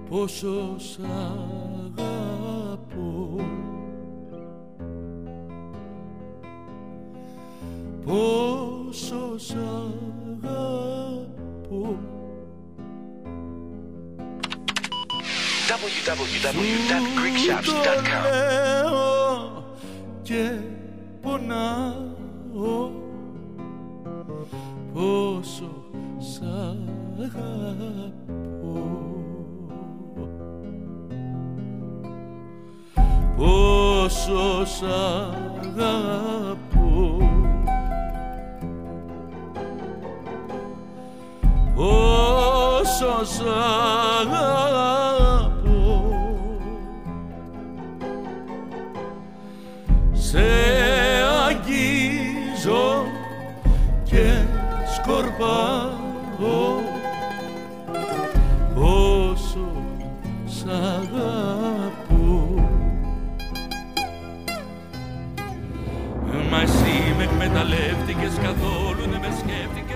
πόσο σ' αγαπώ, πόσο σ' αγαπώ. www.greekshops.com. Και πονάω, πόσο σ' αγαπώ, πόσο σ' αγαπώ, πόσο σ' αγαπώ. Σε αγγίζω και σκορπάω, πόσο σ' αγαπώ. Μα εσύ με εκμεταλλεύτηκες, καθόλου δεν με σκέφτηκες.